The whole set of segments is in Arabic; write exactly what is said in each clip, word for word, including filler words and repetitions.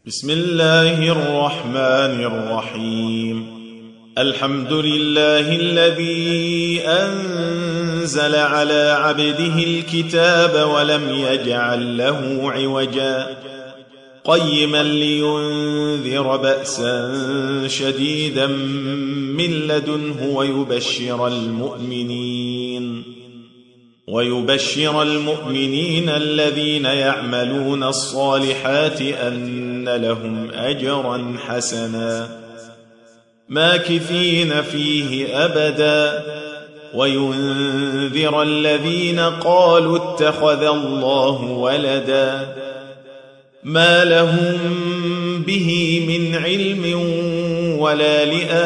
بسم الله الرحمن الرحيم. الحمد لله الذي أنزل على عبده الكتاب ولم يجعل له عوجا قيما لينذر بأسا شديدا من لدنه ويبشر المؤمنين ويبشر المؤمنين الذين يعملون الصالحات أن لهم أجرا حسنا ماكثين فيه أبدا وينذر الذين قالوا اتخذ الله ولدا ما لهم به من علم ولا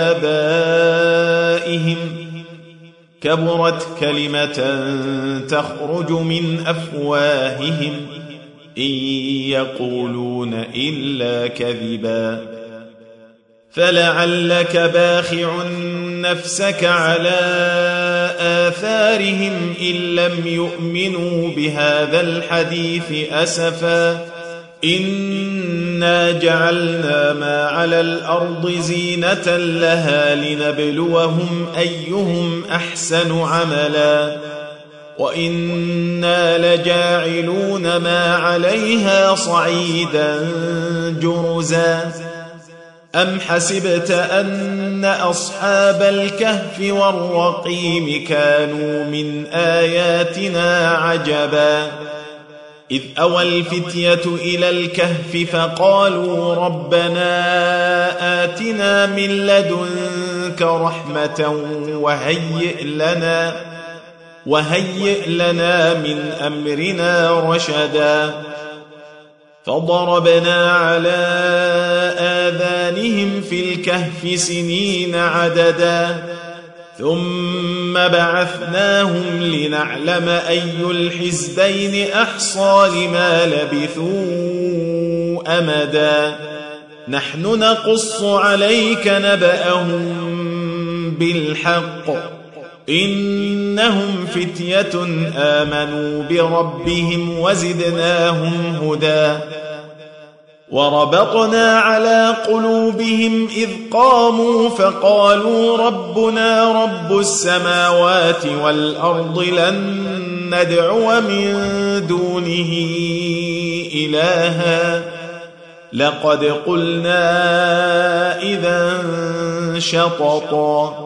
لآبائهم كبرت كلمة تخرج من أفواههم إن يقولون إلا كذبا فلعلك باخع نفسك على آثارهم إن لم يؤمنوا بهذا الحديث أسفا إنا جعلنا ما على الأرض زينة لها لنبلوهم أيهم أحسن عملا وإنا لجاعلون ما عليها صعيدا جرزا أم حسبت أن أصحاب الكهف والرقيم كانوا من آياتنا عجبا إذ أوى الفتية إلى الكهف فقالوا ربنا آتنا من لدنك رحمة وهيئ لنا وهيئ لنا من أمرنا رشدا فضربنا على آذانهم في الكهف سنين عددا ثم بعثناهم لنعلم أي الحزبين أحصى لما لبثوا أمدا نحن نقص عليك نبأهم بالحق إنهم فتية آمنوا بربهم وزدناهم هدى وربطنا على قلوبهم إذ قاموا فقالوا ربنا رب السماوات والأرض لن ندعو من دونه إلها لقد قلنا إذا شططا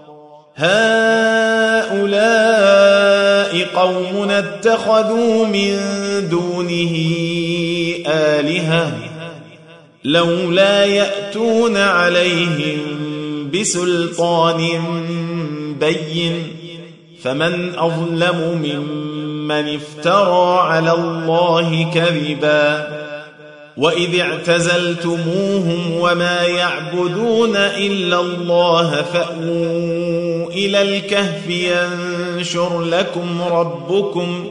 هؤلاء قومنا اتخذوا من دونه آلهة لولا يأتون عليهم بسلطان بين فمن أظلم ممن افترى على الله كذبا وإذ اعتزلتموهم وما يعبدون إلا الله فأووا إلى الكهف ينشر لكم ربكم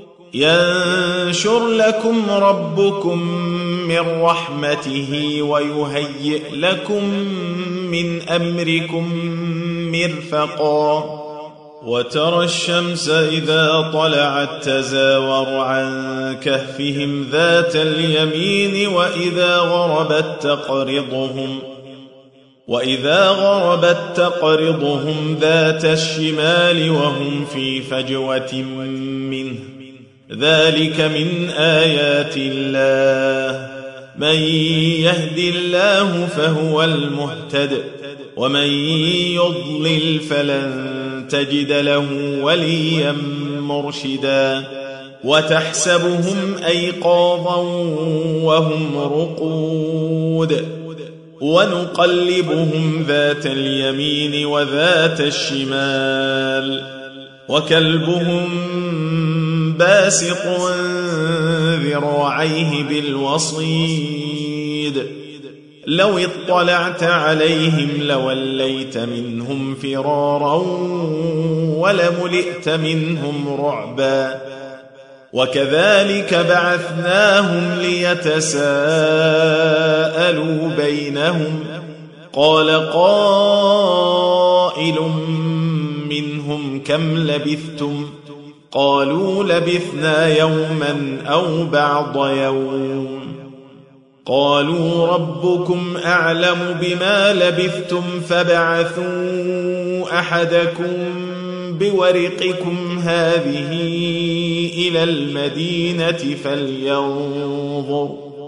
ينشر لكم ربكم من رحمته ويهيئ لكم من أمركم مرفقا وترى الشمس إذا طلعت تزاور عن كهفهم ذات اليمين وإذا غربت تقرضهم وإذا غربت تقرضهم ذات الشمال وهم في فجوة منه ذلك من آيات الله من يهد الله فهو المهتد ومن يضلل فلن تجد له وليا مرشدا وتحسبهم أيقاظا وهم رقود ونقلبهم ذات اليمين وذات الشمال وكلبهم باسق ذراعيه بالوصيد لو اطلعت عليهم لوليت منهم فرارا ولملئت منهم رعبا وكذلك بعثناهم ليتساءلوا بينهم قال قائل منهم كم لبثتم قالوا لبثنا يوما أو بعض يوم قالوا ربكم أعلم بما لبثتم فابعثوا أحدكم بورقكم هذه إلى المدينة فلينظر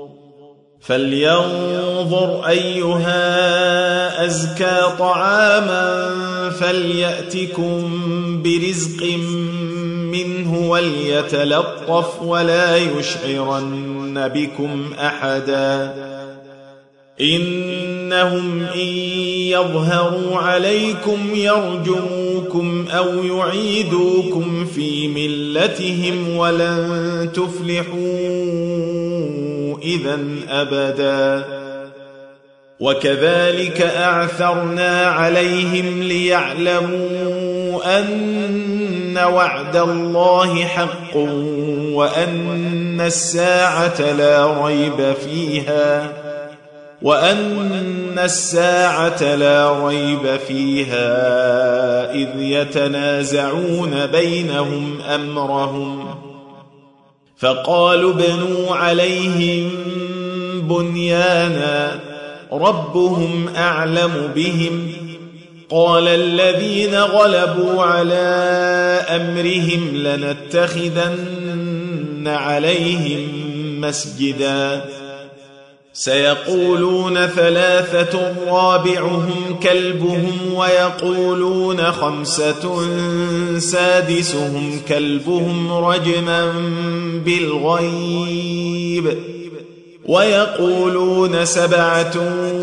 فلينظر أيها أزكى طعاما فليأتكم برزق منه وليتلطف ولا يشعرن بكم أحدا إنهم إن يظهروا عليكم يرجموكم أو يعيدوكم في ملتهم ولن تفلحوا إذن أبدا وكذلك أعثرنا عليهم ليعلموا أن وعد الله حق وأن الساعة لا ريب فيها وأن الساعة لا ريب فيها إذ يتنازعون بينهم أمرهم فقالوا ابنوا عليهم بنيانا ربهم أعلم بهم قال الذين غلبوا على أمرهم لنتخذن عليهم مسجدا سيقولون ثلاثة رابعهم كلبهم ويقولون خمسة سادسهم كلبهم رجما بالغيب ويقولون سبعة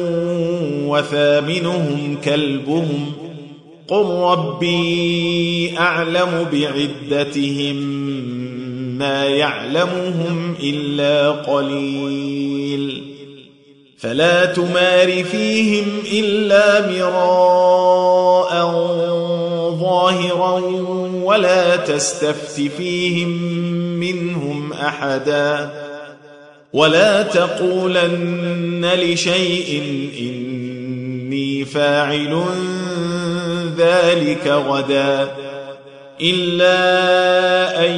وثامنهم كلبهم قل ربي أعلم بعدتهم ما يعلمهم إلا قليل فلا تمار فيهم إلا مراء ظاهرا ولا تستفت فيهم منهم أحدا ولا تقولن لشيء إني فاعل ذلك غدا إلا أن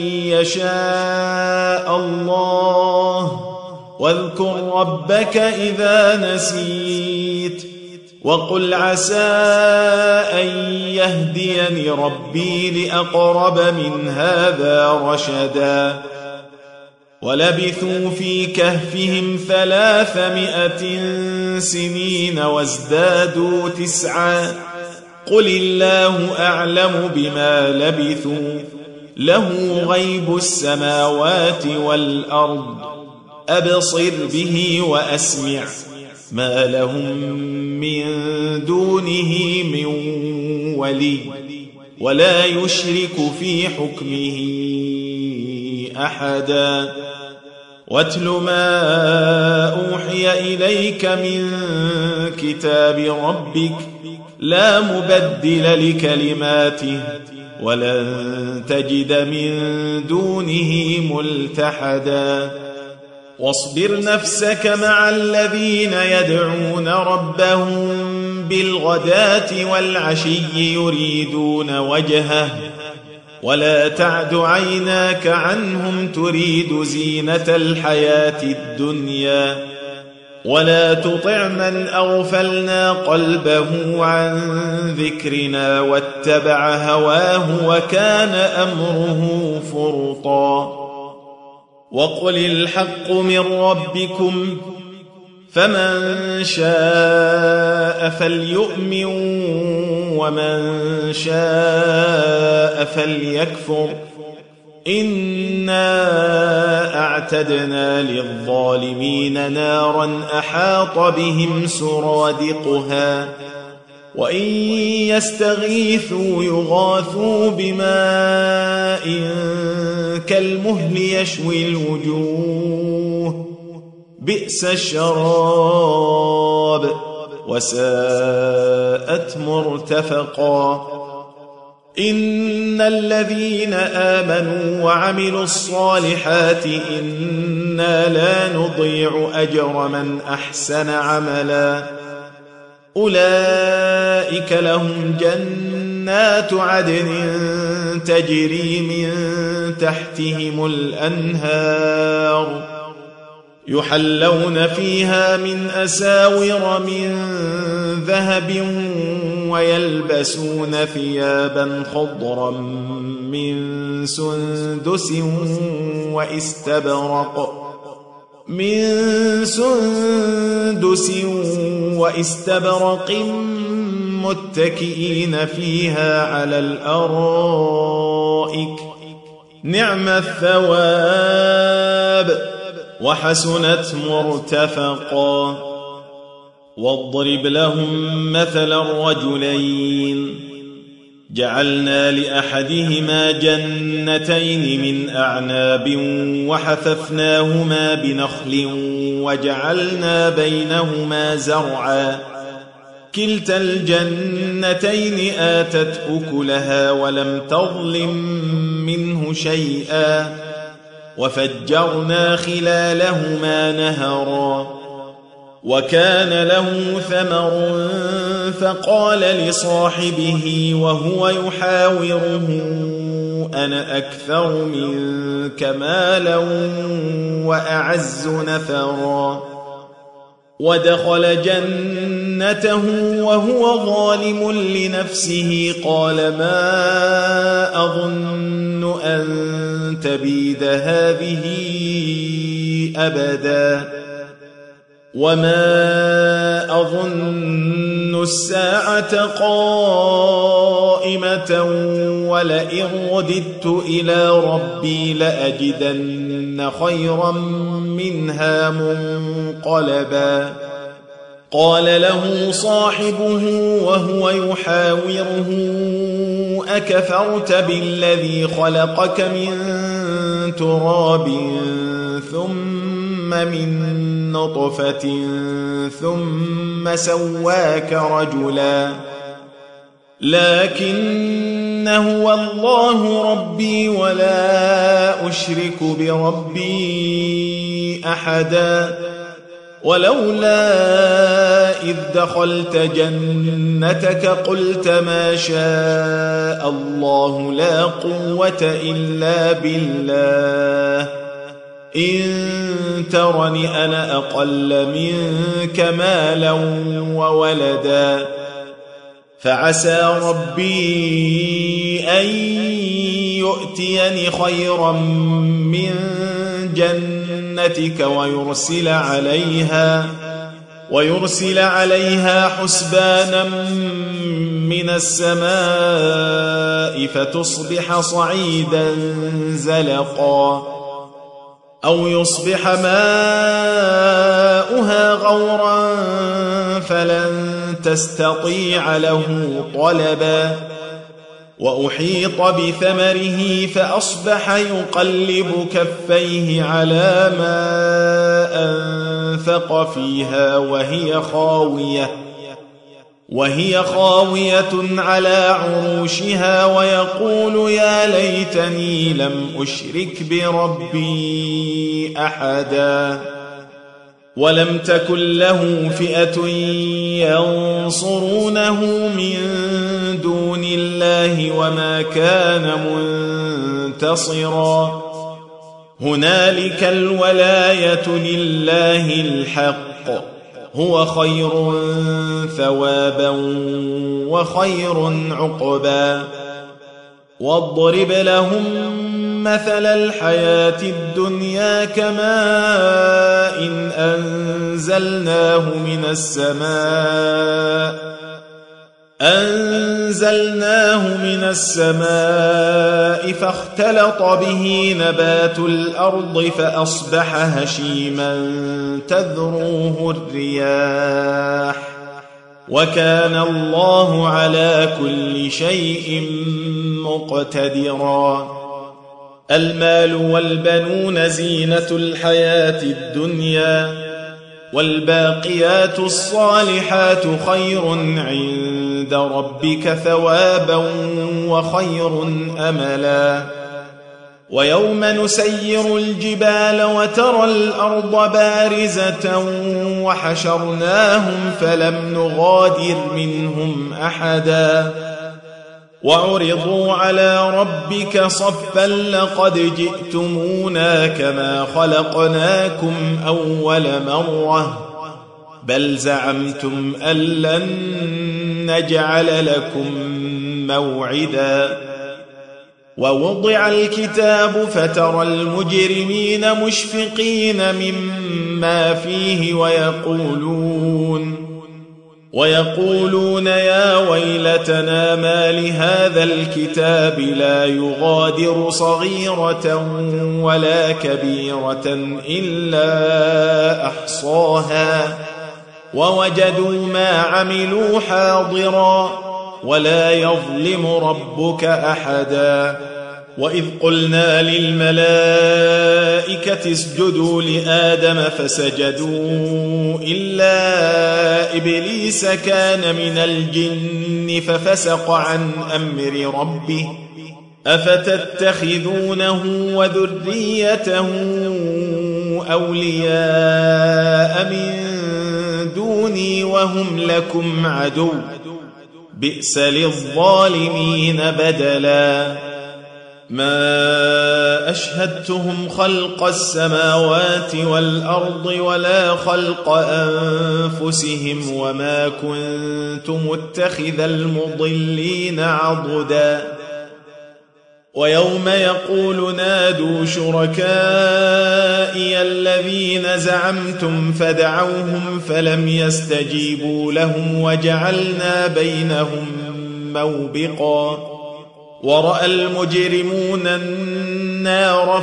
يشاء الله واذكر ربك إذا نسيت وقل عسى أن يهديني ربي لأقرب من هذا رشدا ولبثوا في كهفهم ثلاثمائة سنين وازدادوا تسعا قل الله أعلم بما لبثوا له غيب السماوات والأرض أبصر به وأسمع ما لهم من دونه من ولي ولا يشرك في حكمه أحدا واتل ما أوحي إليك من كتاب ربك لا مبدل لكلماته ولن تجد من دونه ملتحدا واصبر نفسك مع الذين يدعون ربهم بالغداة والعشي يريدون وجهه ولا تعد عيناك عنهم تريد زينة الحياة الدنيا ولا تطع من أغفلنا قلبه عن ذكرنا واتبع هواه وكان أمره فرطا وقل الحق من ربكم فمن شاء فليؤمن ومن شاء فليكفر إنا أعتدنا للظالمين نارا أحاط بهم سرادقها وإن يستغيثوا يغاثوا بماء كالمهل يشوي الوجوه بئس الشراب وساءت مرتفقا إن الذين آمنوا وعملوا الصالحات إنا لا نضيع أجر من أحسن عملا أولئك لهم جنات عدن تجري من تحتهم الأنهار يحلون فيها من أساور من ذهب ويلبسون ثيابا خضرا من سندس واستبرق من سندس واستبرق متكئين فيها على الأرائك نعم الثواب وحسنت مرتفقا. واضرب لهم مثل الرجلين جعلنا لأحدهما جنتين من أعناب وحففناهما بنخل وجعلنا بينهما زرعا كلتا الجنتين آتت أكلها ولم تظلم منه شيئا وفجرنا خلالهما نهرا. وكان له ثمر فقال لصاحبه وهو يحاوره أنا أكثر منك مالا وأعز نفرا. ودخل جنته وهو ظالم لنفسه قال ما أظن أن تبيد هذه أبدا وما أظن الساعة قائمة ولئن رددت إلى ربي لأجدن خيرا منها منقلبا. قال له صاحبه وهو يحاوره أكفرت بالذي خلقك من تراب ثم من نطفة ثم سواك رجلا لكن هو الله ربي ولا أشرك بربي أحدا. ولولا إذ دخلت جنتك قلت ما شاء الله لا قوة إلا بالله إن ترني أنا أقل منك مالا وولدا. فعسى ربي أن يؤتيني خيرا من جنتك ويرسل عليها ويرسل عليها حسبانا من السماء فتصبح صعيدا زلقا أو يصبح ماؤها غورا فلن تستطيع له طلبا. وأحيط بثمره فأصبح يقلب كفيه على ما أنفق فيها وهي خاوية وهي خاوية على عروشها ويقول يا ليتني لم أشرك بربي أحدا. ولم تكن له فئة ينصرونه من دون الله وما كان منتصرا. هنالك الولاية لله الحق هو خير ثوابا وخير عقبا. واضرب لهم مثل الحياة الدنيا كماء إن أنزلناه من السماء أنزلناه من السماء فاختلط به نبات الأرض فأصبح هشيما تذروه الرياح وكان الله على كل شيء مقتدرا. المال والبنون زينة الحياة الدنيا والباقيات الصالحات خير عند ربك ثوابا وخير أملا. ويوم نسير الجبال وترى الأرض بارزة وحشرناهم فلم نغادر منهم أحدا وعرضوا على ربك صفا لقد جئتمونا كما خلقناكم أول مرة بل زعمتم أن لن نجعل لكم موعدا ووضع الكتاب فترى المجرمين مشفقين مما فيه ويقولون ويقولون يا ويلتنا ما لهذا الكتاب لا يغادر صغيرة ولا كبيرة إلا أحصاها ووجدوا ما عملوا حاضرا ولا يظلم ربك أحدا وإذ قلنا للملائكة اسجدوا لآدم فسجدوا إلا إبليس كان من الجن ففسق عن أمر ربه أفتتخذونه وذريته أولياء من دوني وهم لكم عدو بئس للظالمين بدلا ما أشهدتهم خلق السماوات والأرض ولا خلق أنفسهم وما كنت متخذ المضلين عضدا ويوم يقول نادوا شركائي الذين زعمتم فدعوهم فلم يستجيبوا لهم وجعلنا بينهم موبقا ورأى المجرمون النار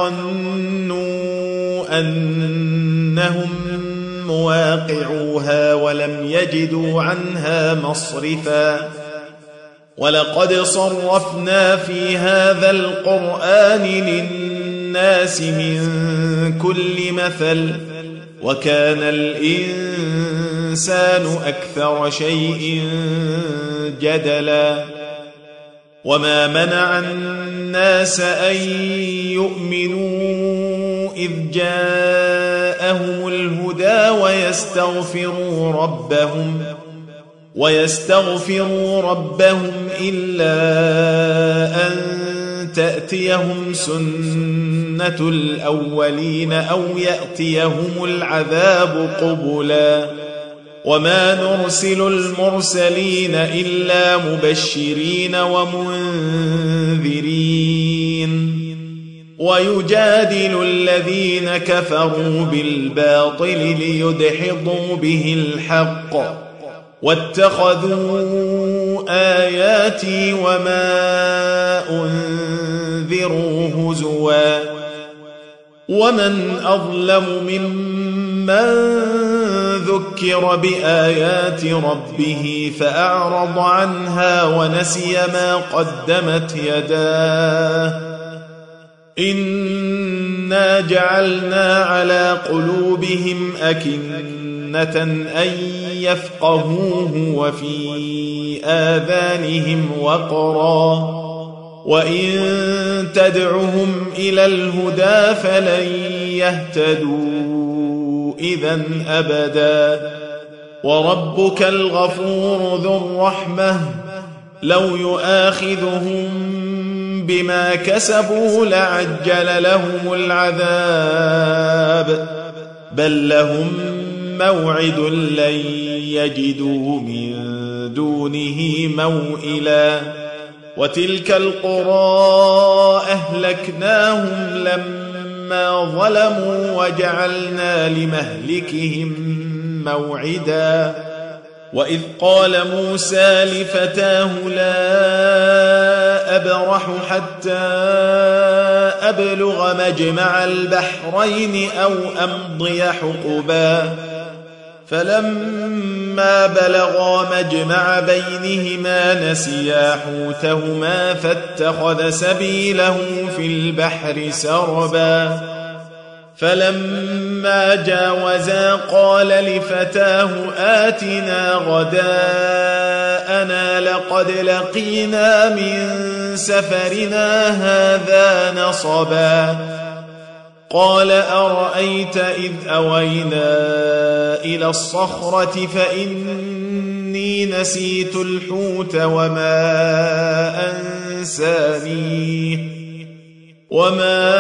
فظنوا أنهم مواقعوها ولم يجدوا عنها مصرفا ولقد صرفنا في هذا القرآن للناس من كل مثل وكان الإنسان أكثر شيء جدلا وما منع الناس أن يؤمنوا إذ جاءهم الهدى ويستغفروا ربهم ويستغفروا ربهم إلا أن تأتيهم سنة الأولين أو يأتيهم العذاب قبلا وما نرسل المرسلين إلا مبشرين ومنذرين ويجادل الذين كفروا بالباطل ليدحضوا به الحق واتخذوا آياتي وما أنذروا هزوا ومن أظلم ممن ذكر بآيات ربه فأعرض عنها ونسي ما قدمت يداه إنا جعلنا على قلوبهم أكنة أن يفقهوه وفي آذانهم وقرا وإن تدعهم إلى الهدى فلن يهتدوا إذن أبدا وربك الغفور ذو الرحمة لو يؤاخذهم بما كسبوا لعجل لهم العذاب بل لهم موعد لن يجدوا من دونه موئلا وتلك القرى أهلكناهم لما ظلموا وجعلنا لمهلكهم موعدا وإذ قال موسى لفتاه لا أبرح حتى أبلغ مجمع البحرين أو أمضي حقبا فلما بلغا مجمع بينهما نسيا حوتهما فاتخذ سبيله في البحر سربا فلما جاوزا قال لفتاه آتنا غداءنا لقد لقينا من سفرنا هذا نصبا قال أرأيت إذ أوينا إلى الصخرة فإني إني نسيت الحوت وما أنسانيه وما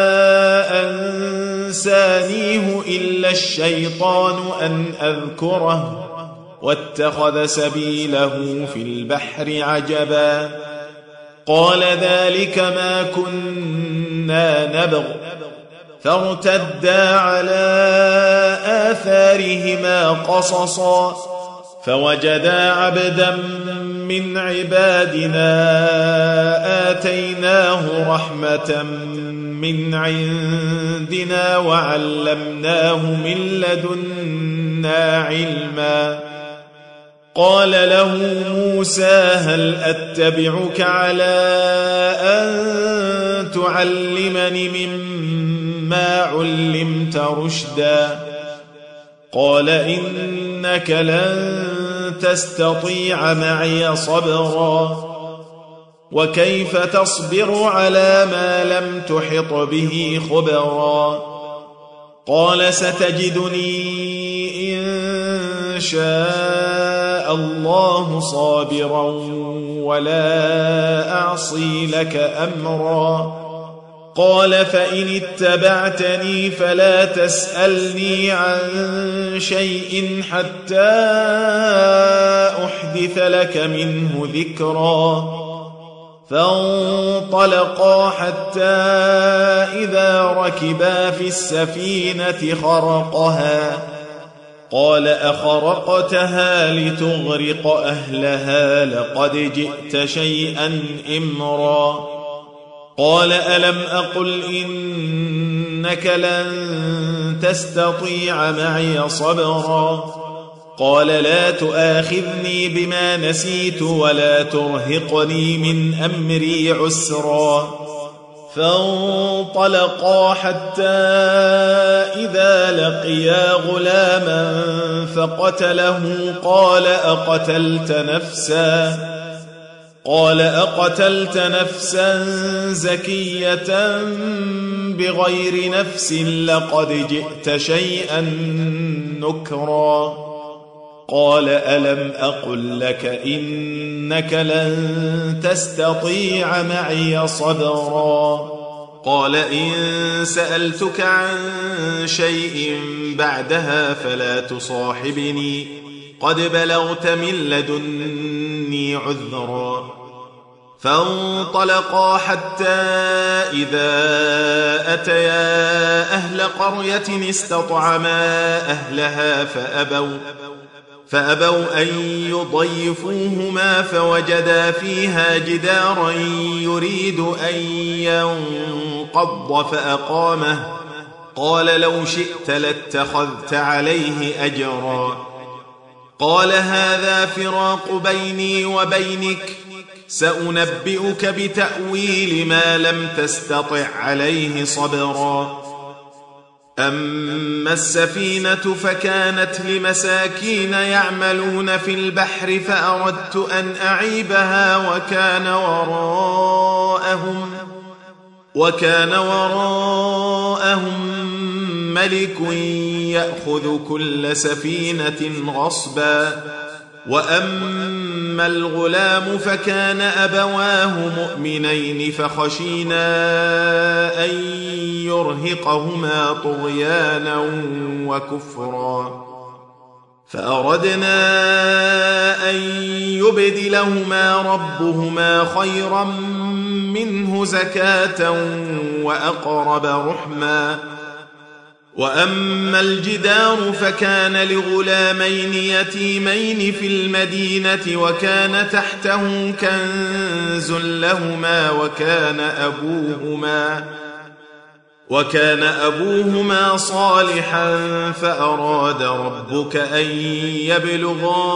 أنسانيه إلا الشيطان أن أذكره واتخذ سبيله في البحر عجبا قال ذلك ما كنا نبغ فارتدا على آثارهما قصصا فوجدا عبدا من عبادنا آتيناه رحمة من عندنا وعلمناه من لدنا علما قال له موسى هل أتبعك على أن تعلمني مما علمت رشدا قال إنك لن تستطيع معي صبرا وكيف تصبر على ما لم تحط به خبرا قال ستجدني إن شاء الله صابرا ولا أعصي لك أمرا قال فإن اتبعتني فلا تسألني عن شيء حتى أحدث لك منه ذكرا فانطلقا حتى إذا ركبا في السفينة خرقها قال أخرقتها لتغرق أهلها لقد جئت شيئا إمرا قال ألم أقل إنك لن تستطيع معي صبرا قال لا تؤاخذني بما نسيت ولا ترهقني من أمري عسرا فانطلقا حتى إذا لقيا غلاما فقتله قال أقتلت نفسا قال أقتلت نفسا زكية بغير نفس لقد جئت شيئا نكرا قال ألم أقل لك إنك لن تستطيع معي صبرا قال إن سألتك عن شيء بعدها فلا تصاحبني قد بلغت من لدني عذرا فانطلقا حتى إذا أتيا أهل قرية استطعما أهلها فأبوا فأبوا أن يضيفوهما فوجدا فيها جدارا يريد أن ينقض فأقامه قال لو شئت لاتخذت عليه أجرا قال هذا فراق بيني وبينك سأنبئك بتأويل ما لم تستطع عليه صبرا أما السفينة فكانت لمساكين يعملون في البحر فأردت أن أعيبها وكان وراءهم وكان وراءهم ملك يأخذ كل سفينة غصبا وأما الغلام فكان أبواه مؤمنين فخشينا أن يرهقهما طغيانا وكفرا فأردنا أن يبدلهما ربهما خيرا منه زكاة وأقرب رحما وأما الجدار فكان لغلامين يتيمين في المدينة وكان تحته كنز لهما وكان أبوهما وكان أبوهما صالحا فأراد ربك أن يبلغا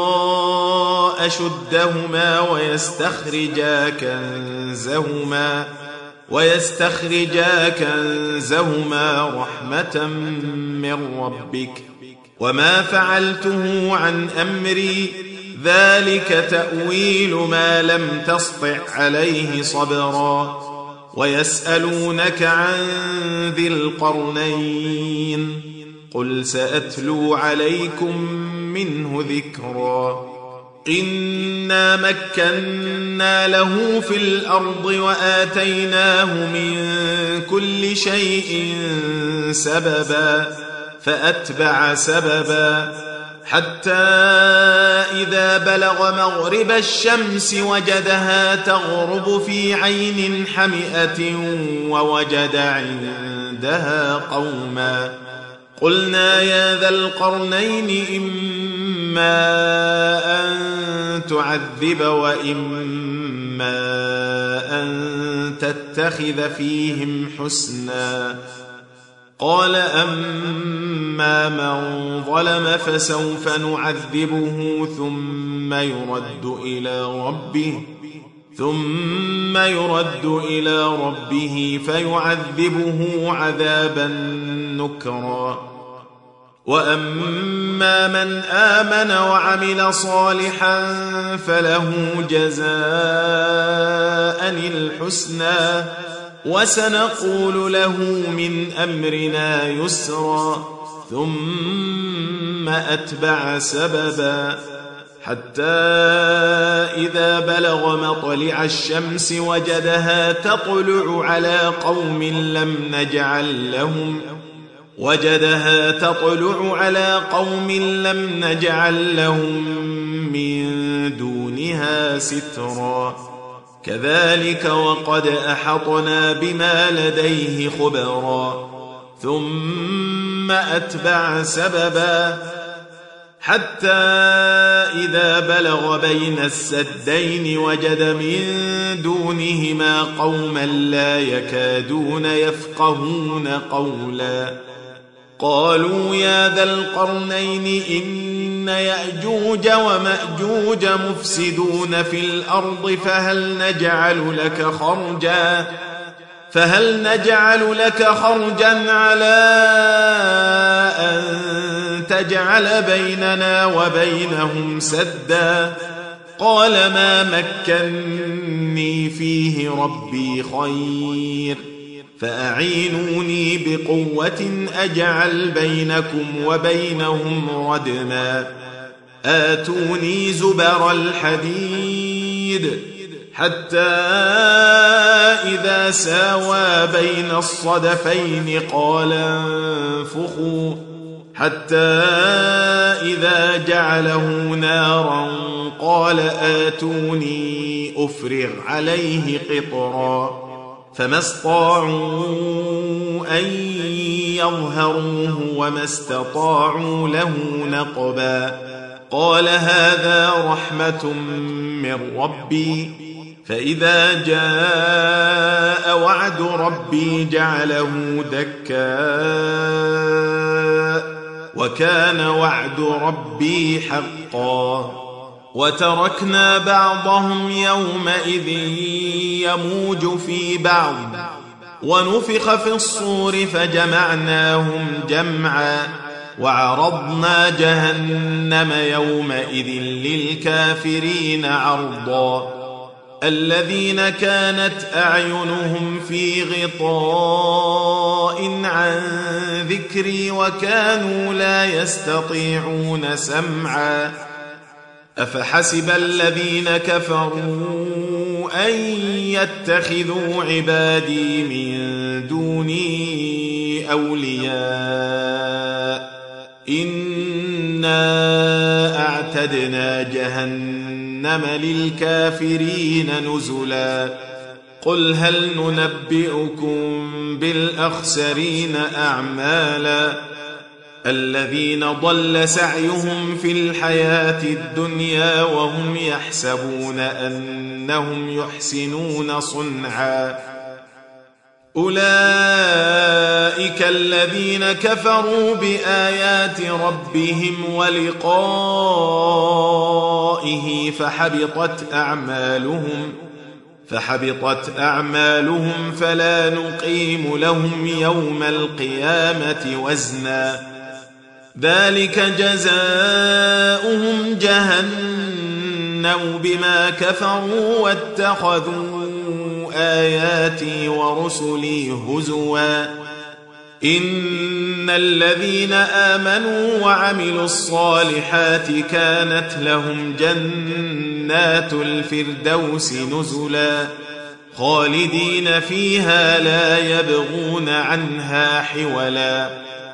أشدهما ويستخرجا كنزهما ويستخرجا كنزهما رحمة من ربك وما فعلته عن أمري ذلك تأويل ما لم تسطع عليه صبرا ويسألونك عن ذي القرنين قل سأتلو عليكم منه ذكرا إنا مكنا له في الأرض وآتيناه من كل شيء سببا فأتبع سببا حتى إذا بلغ مغرب الشمس وجدها تغرب في عين حمئة ووجد عندها قوما قلنا يا ذا القرنين إما أن تعذب وإما أن تتخذ فيهم حسنا قال أما من ظلم فسوف نعذبه ثم يرد إلى ربه ثم يرد إلى ربه فيعذبه عذابا نكرا وأما من آمن وعمل صالحا فله جزاء الحسنى وسنقول له من أمرنا يسرا ثم أتبع سببا حتى إذا بلغ مطلع الشمس وجدها تطلع على قوم لم نجعل لهم وجدها تطلع على قوم لم نجعل لهم من دونها سترا كذلك وقد أحطنا بما لديه خبرا ثم أتبع سببا حتى إذا بلغ بين السدين وجد من دونهما قوما لا يكادون يفقهون قولا قالوا يا ذا القرنين إن يأجوج ومأجوج مفسدون في الأرض فهل نجعل لك خرجا فهل نجعل لك خرجا على أن تجعل بيننا وبينهم سدا قال ما مكني فيه ربي خير فأعينوني بقوة أجعل بينكم وبينهم ردما آتوني زبر الحديد حتى إذا ساوى بين الصدفين قال انفخوا حتى إذا جعله نارا قال آتوني أفرغ عليه قطرا فما استطاعوا أن يظهروه وما استطاعوا له نقبا قال هذا رحمة من ربي فإذا جاء وعد ربي جعله دكا وكان وعد ربي حقا وتركنا بعضهم يومئذ يموج في بعض ونفخ في الصور فجمعناهم جمعا وعرضنا جهنم يومئذ للكافرين عرضا الذين كانت أعينهم في غطاء عن ذكري وكانوا لا يستطيعون سمعا أفحسب الذين كفروا أن يتخذوا عبادي من دوني أولياء إنا أعتدنا جهنم للكافرين نزلا قل هل ننبئكم بالأخسرين أعمالا الذين ضل سعيهم في الحياة الدنيا وهم يحسبون أنهم يحسنون صنعا أولئك الذين كفروا بآيات ربهم ولقائه فحبطت أعمالهم فحبطت أعمالهم فلا نقيم لهم يوم القيامة وزنا ذلك جزاؤهم جهنم بما كفروا واتخذوا آياتي ورسلي هزوا إن الذين آمنوا وعملوا الصالحات كانت لهم جنات الفردوس نزلا خالدين فيها لا يبغون عنها حولا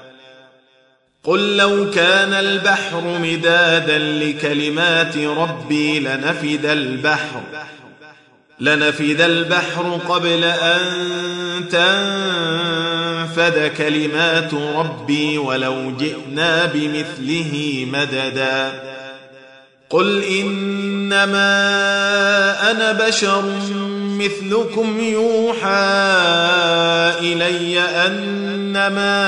قل لو كان البحر مدادا لكلمات ربي لنفد البحر لنفد البحر قبل أن تنفد كلمات ربي ولو جئنا بمثله مددا قل إنما أنا بشر مثلكم يوحى إلي أنما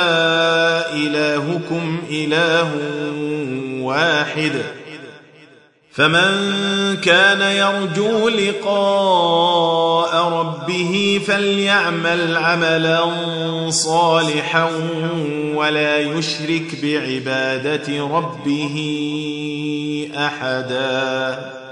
إلهكم إله واحد فمن كان يرجو لقاء ربه فليعمل عملا صالحا ولا يشرك بعبادة ربه أحدا.